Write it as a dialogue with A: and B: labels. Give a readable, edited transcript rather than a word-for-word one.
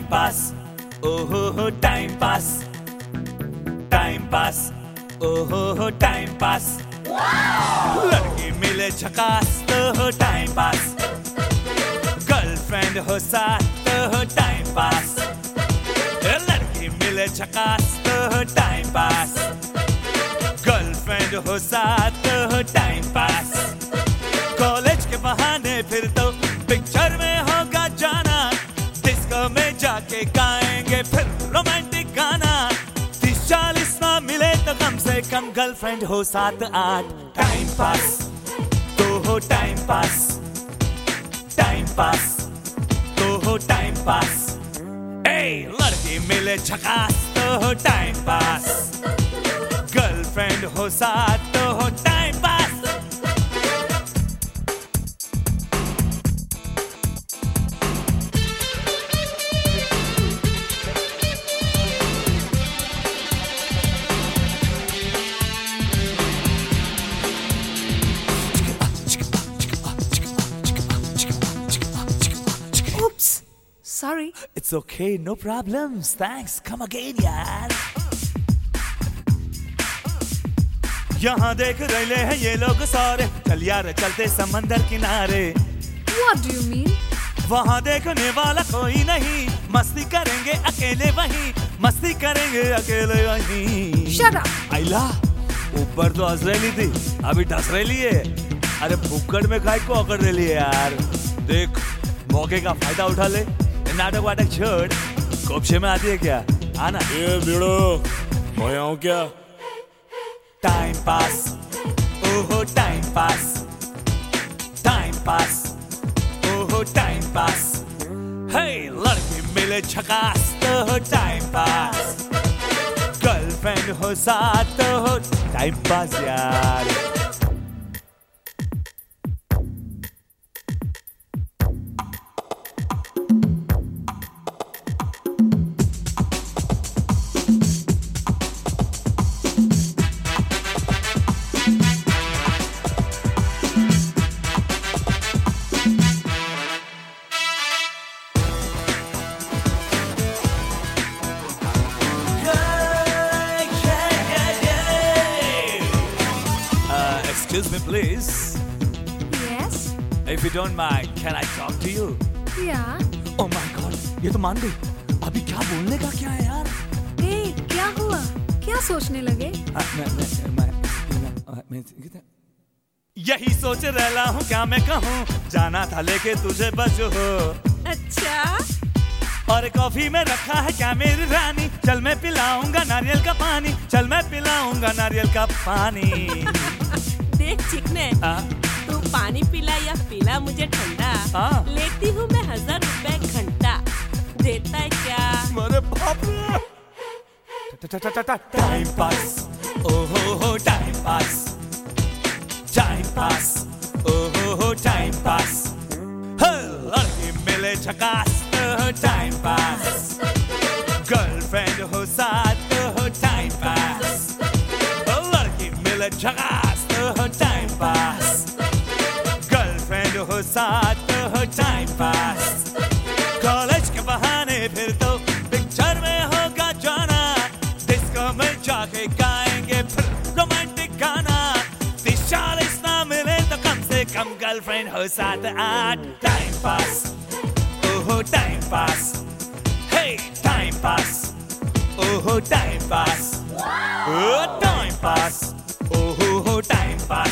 A: पास, ओहो हो टाइम पास, time pass, ओहो हो टाइम पास। लड़की मिले झकास तो हो टाइम पास, गर्लफ्रेंड हो साथ तो हो टाइम पास। लड़की मिले झकास तो हो टाइम पास, गर्लफ्रेंड हो साथ तो हो टाइम पास। कॉलेज के बहाने फिर तो पिक्चर में होगा जाना, डिस्को में जाके गाएंगे फिर रोमांटिक गाना। 30-40 ना मिले तो कम से कम गर्लफ्रेंड हो 7-8। टाइम पास तो हो टाइम पास, टाइम पास तो हो टाइम पास। लड़की मिले झकास तो हो टाइम पास, गर्लफ्रेंड हो साथ तो हो time pass.
B: Sorry.
A: It's okay, no problems. Thanks. Come again, यार। यहाँ देख रहे हैं ये लोग सारे, चल यार चलते समंदर किनारे।
B: What do you mean?
A: वहाँ देखने वाला कोई नहीं, मस्ती करेंगे अकेले वहीं, मस्ती करेंगे अकेले वहीं।
B: Shut up.
A: आइला, ऊपर तो हंस रही थी, अभी ढस रही है। अरे भुक्कड़ में काय को अकड़ रही है यार। देख, मौके का फायदा उठा ले, नाटक वाटक छोड़। कोपशे में आती है क्या? आना।
C: ये भिड़ो, मैं आऊं क्या?
A: टाइम पास, ओहो टाइम पास, टाइम पास, ओहो टाइम पास। हे लड़की मिले झकास तो हो टाइम पास, गर्लफ्रेंड हो साथ तो हो टाइम पास यार। Excuse me, please.
B: Yes.
A: If you don't mind, can I talk to you?
B: Yeah.
A: Oh my God, ये तो मान गई। अभी क्या बोलने का क्या है यार?
B: Hey, क्या हुआ? क्या सोचने लगे?
A: यही सोच रहा हूँ क्या मैं कहूँ, जाना था लेके तुझे बस हो।
B: अच्छा।
A: और कॉफी में रखा है क्या मेरी रानी, चल मैं पिलाऊंगा नारियल का पानी, चल मैं पिलाऊंगा नारियल का पानी।
D: देख चिकने, तू पानी पिला या पिला मुझे ठंडा, लेती हूँ मैं 1000 रुपए घंटा, देता है क्या?
A: मेरे बाप रे। टाइम पास, ओहो हो टाइम पास, टाइम पास, ओहो हो टाइम पास। लड़की मिले झकास तो हो टाइम पास, गर्लफ्रेंड हो साथ तो हो टाइम पास। लड़की मिले झकास तो हो टाइम पास, गर्लफ्रेंड हो साथ तो हो टाइम पास। कॉलेज के बहाने फिर तो पिक्चर में होगा जाना, डिस्को में जाके गाएंगे फिर रोमांटिक गाना। 30-40 ना मिले तो कम से कम गर्लफ्रेंड हो 7-8। टाइम पास, ओहो टाइम पास, हे टाइम पास, ओहो टाइम पास, टाइम पास, ओहो टाइम पास।